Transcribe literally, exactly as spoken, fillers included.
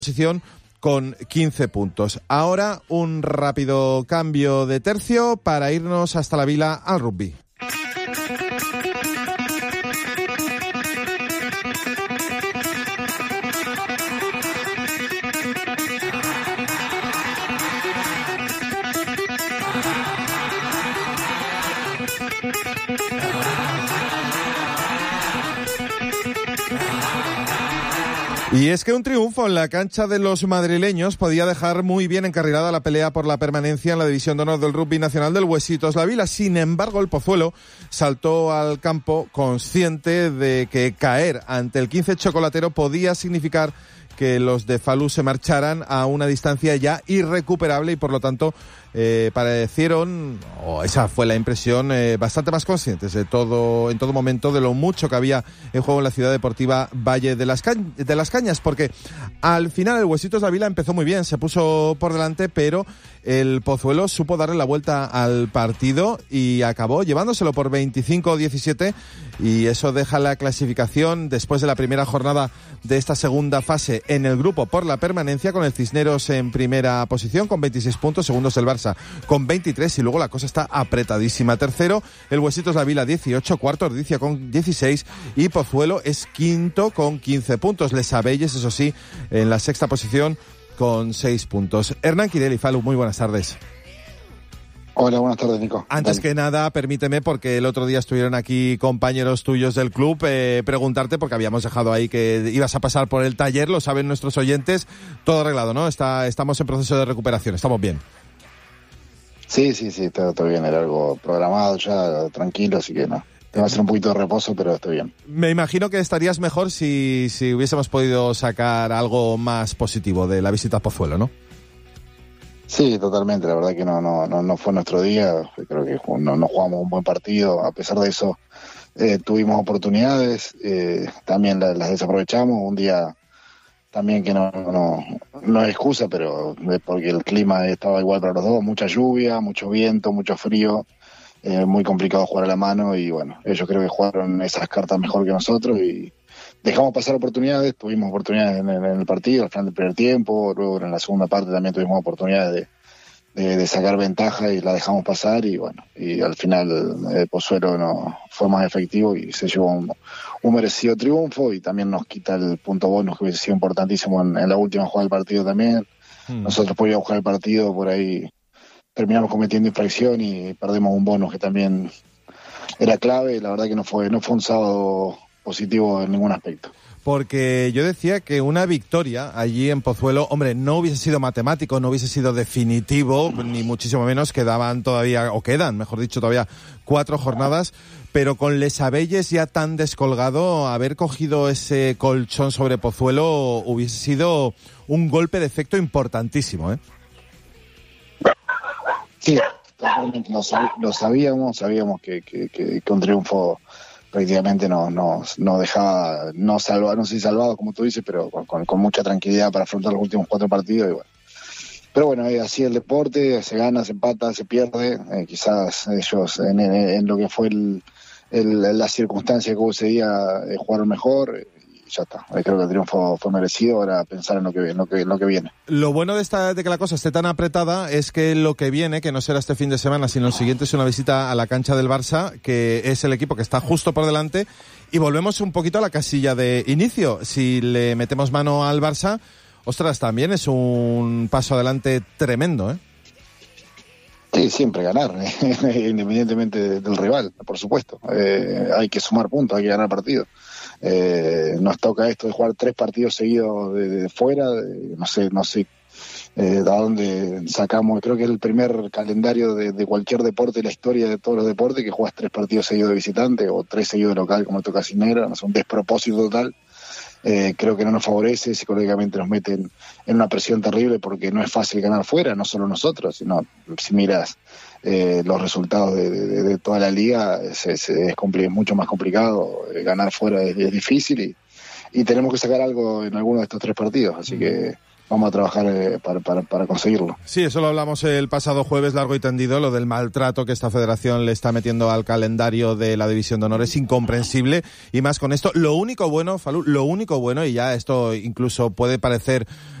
posición con quince puntos. Ahora un rápido cambio de tercio para irnos hasta la Vila al rugby. Y es que un triunfo en la cancha de los madrileños podía dejar muy bien encarrilada la pelea por la permanencia en la División de Honor del Rugby Nacional del Huesitos La Vila. Sin embargo, el Pozuelo saltó al campo consciente de que caer ante el quince chocolatero podía significar que los de Falú se marcharan a una distancia ya irrecuperable y por lo tanto eh, parecieron, o esa fue la impresión, eh, bastante más conscientes de todo, en todo momento, de lo mucho que había en juego en la ciudad deportiva Valle de las, Ca- de las Cañas, porque al final el Huesitos La Vila empezó muy bien, se puso por delante, pero el Pozuelo supo darle la vuelta al partido y acabó llevándoselo por veinticinco a diecisiete, y eso deja la clasificación después de la primera jornada de esta segunda fase en el grupo por la permanencia, con el Cisneros en primera posición con veintiséis puntos, segundos el Barça con veintitrés, y luego la cosa está apretadísima. Tercero el Huesitos La Vila dieciocho, cuarto Ordicia con dieciséis y Pozuelo es quinto con quince puntos. Les Abelles, eso sí, en la sexta posición con seis puntos. Hernán Quirel y Falú, muy buenas tardes. Hola, buenas tardes, Nico. Antes Dale. que nada, permíteme, porque el otro día estuvieron aquí compañeros tuyos del club, eh, preguntarte, porque habíamos dejado ahí que ibas a pasar por el taller, lo saben nuestros oyentes, todo arreglado, ¿no? Está, estamos en proceso de recuperación, estamos bien. Sí, sí, sí, todo, todo bien, era algo programado ya, tranquilo, así que no. Tengo que hacer un poquito de reposo, pero estoy bien. Me imagino que estarías mejor si, si hubiésemos podido sacar algo más positivo de la visita a Pozuelo, ¿no? Sí, totalmente, la verdad que no no no, no fue nuestro día, creo que no, no jugamos un buen partido, a pesar de eso eh, tuvimos oportunidades, eh, también las, las desaprovechamos, un día también que no, no, no es excusa, pero porque el clima estaba igual para los dos, mucha lluvia, mucho viento, mucho frío, eh, muy complicado jugar a la mano, y bueno, ellos creo que jugaron esas cartas mejor que nosotros y dejamos pasar oportunidades, tuvimos oportunidades en el, en el partido, al final del primer tiempo, luego en la segunda parte también tuvimos oportunidades de, de, de sacar ventaja y la dejamos pasar, y bueno, y al final el Pozuelo no fue más efectivo y se llevó un, un merecido triunfo, y también nos quita el punto bonus que hubiese sido importantísimo en, en la última jugada del partido también. Mm. Nosotros podíamos jugar el partido, por ahí terminamos cometiendo infracción y perdemos un bonus que también era clave, la verdad que no fue, no fue un sábado positivo en ningún aspecto. Porque yo decía que una victoria allí en Pozuelo, hombre, no hubiese sido matemático, no hubiese sido definitivo, ni muchísimo menos, quedaban todavía, o quedan, mejor dicho, todavía cuatro jornadas, pero con Les Abelles ya tan descolgado, haber cogido ese colchón sobre Pozuelo hubiese sido un golpe de efecto importantísimo, ¿eh? Sí, totalmente, lo, sab- lo sabíamos, sabíamos que, que, que, que un triunfo prácticamente nos no, no dejaba, no salvar, no sé si salvado como tú dices, pero con, con, con mucha tranquilidad para afrontar los últimos cuatro partidos, y bueno. Pero bueno, eh, así el deporte, se gana, se empata, se pierde, eh, quizás ellos en, en, en lo que fue el, el, la circunstancia que hubo ese día eh, jugaron mejor, eh, y ya está. Eh, creo que el triunfo fue merecido, ahora pensar en lo que, en lo que, en lo que viene. Lo bueno de esta de que la cosa esté tan apretada es que lo que viene, que no será este fin de semana, sino el siguiente, es una visita a la cancha del Barça, que es el equipo que está justo por delante, y volvemos un poquito a la casilla de inicio. Si le metemos mano al Barça, ostras, también es un paso adelante tremendo, ¿eh? Sí, siempre ganar, eh, independientemente del rival, por supuesto. Eh, hay que sumar puntos, hay que ganar partidos. Eh, nos toca esto de jugar tres partidos seguidos de, de fuera, de, no sé, no sé eh, de dónde sacamos, creo que es el primer calendario de, de cualquier deporte en la historia de todos los deportes que juegas tres partidos seguidos de visitante o tres seguidos de local, como le toca a Cisneros, no sé, un despropósito total. Eh, creo que no nos favorece, psicológicamente nos meten en una presión terrible porque no es fácil ganar fuera, no solo nosotros, sino si miras eh, los resultados de, de, de toda la liga, es, es, es, compl- es mucho más complicado, eh, ganar fuera es, es difícil y, y tenemos que sacar algo en alguno de estos tres partidos, así que vamos a trabajar eh, para, para, para conseguirlo. Sí, eso lo hablamos el pasado jueves largo y tendido, lo del maltrato que esta federación le está metiendo al calendario de la División de Honor es incomprensible, y más con esto. Lo único bueno, Falú, lo único bueno, y ya esto incluso puede parecer